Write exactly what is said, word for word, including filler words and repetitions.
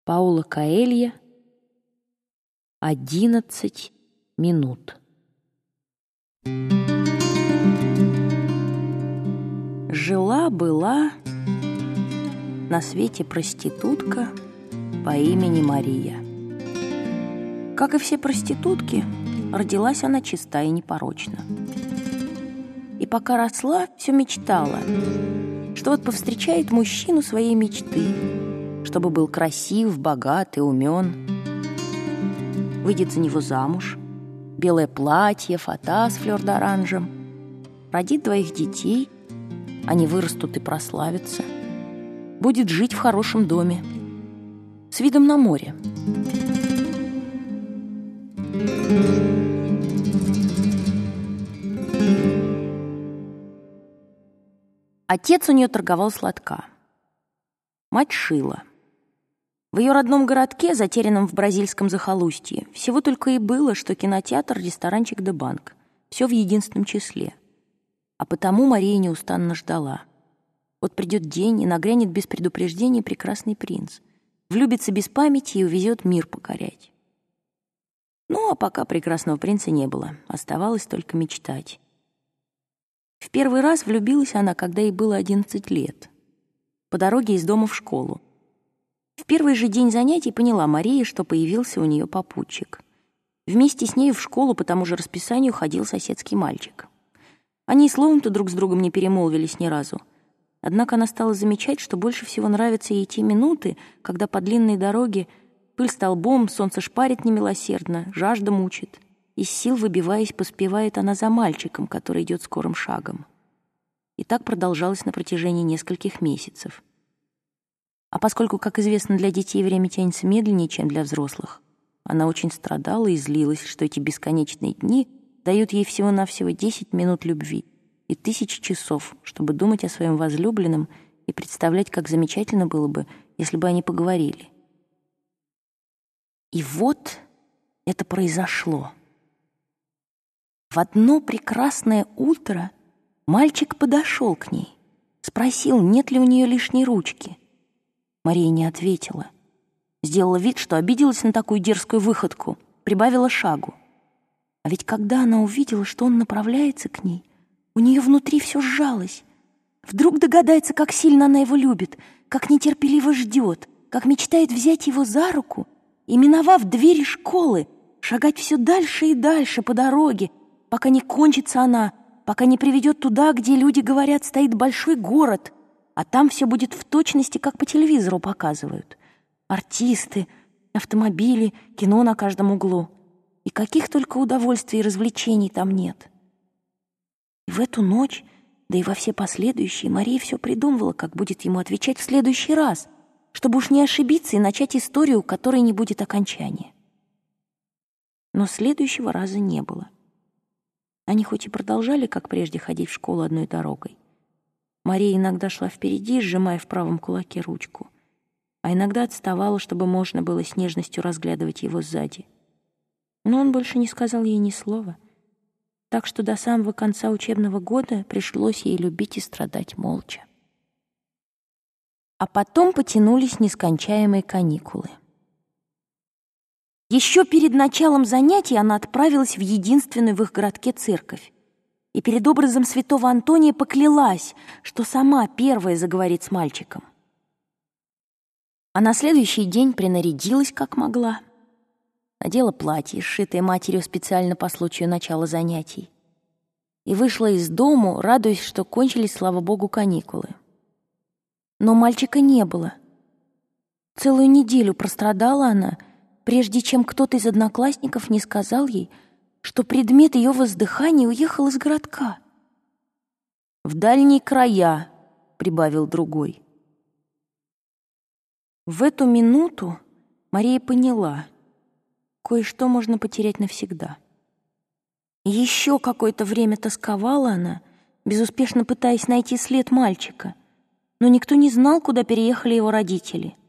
Пауло Коэльо «Одиннадцать минут». Жила-была на свете проститутка по имени Мария. Как и все проститутки, родилась она чиста и непорочна. И пока росла, все мечтала, что вот повстречает мужчину своей мечты, чтобы был красив, богат и умен, выйдет за него замуж, белое платье, фата с флёр-д'оранжем, родит двоих детей, они вырастут и прославятся, будет жить в хорошем доме, с видом на море. Отец у нее торговал сладка, мать шила. В ее родном городке, затерянном в бразильском захолустье, всего только и было, что кинотеатр, ресторанчик да банк. Все в единственном числе. А потому Мария неустанно ждала. Вот придет день, и нагрянет без предупреждения прекрасный принц. Влюбится без памяти и увезет мир покорять. Ну, а пока прекрасного принца не было. Оставалось только мечтать. В первый раз влюбилась она, когда ей было одиннадцать лет. По дороге из дома в школу. В первый же день занятий поняла Мария, что появился у нее попутчик. Вместе с ней в школу по тому же расписанию ходил соседский мальчик. Они и словом-то друг с другом не перемолвились ни разу. Однако она стала замечать, что больше всего нравятся ей те минуты, когда по длинной дороге пыль столбом, солнце шпарит немилосердно, жажда мучит. Из сил выбиваясь, поспевает она за мальчиком, который идет скорым шагом. И так продолжалось на протяжении нескольких месяцев. А поскольку, как известно, для детей время тянется медленнее, чем для взрослых, она очень страдала и злилась, что эти бесконечные дни дают ей всего-навсего десять минут любви и тысячи часов, чтобы думать о своем возлюбленном и представлять, как замечательно было бы, если бы они поговорили. И вот это произошло. В одно прекрасное утро мальчик подошел к ней, спросил, нет ли у нее лишней ручки. Мария не ответила. Сделала вид, что обиделась на такую дерзкую выходку, прибавила шагу. А ведь когда она увидела, что он направляется к ней, у нее внутри все сжалось. Вдруг догадается, как сильно она его любит, как нетерпеливо ждет, как мечтает взять его за руку и, миновав двери школы, шагать все дальше и дальше по дороге, пока не кончится она, пока не приведет туда, где люди говорят, стоит большой город, а там все будет в точности, как по телевизору показывают. Артисты, автомобили, кино на каждом углу. И каких только удовольствий и развлечений там нет. И в эту ночь, да и во все последующие, Мария все придумывала, как будет ему отвечать в следующий раз, чтобы уж не ошибиться и начать историю, у которой не будет окончания. Но следующего раза не было. Они хоть и продолжали, как прежде, ходить в школу одной дорогой. Мария иногда шла впереди, сжимая в правом кулаке ручку, а иногда отставала, чтобы можно было с нежностью разглядывать его сзади. Но он больше не сказал ей ни слова, так что до самого конца учебного года пришлось ей любить и страдать молча. А потом потянулись нескончаемые каникулы. Еще перед началом занятий она отправилась в единственную в их городке церковь и перед образом святого Антония поклялась, что сама первая заговорит с мальчиком. А на следующий день принарядилась, как могла, надела платье, сшитое матерью специально по случаю начала занятий, и вышла из дому, радуясь, что кончились, слава богу, каникулы. Но мальчика не было. Целую неделю прострадала она, прежде чем кто-то из одноклассников не сказал ей, что предмет ее воздыхания уехал из городка. «В дальние края», — прибавил другой. В эту минуту Мария поняла, кое-что можно потерять навсегда. Еще какое-то время тосковала она, безуспешно пытаясь найти след мальчика, но никто не знал, куда переехали его родители.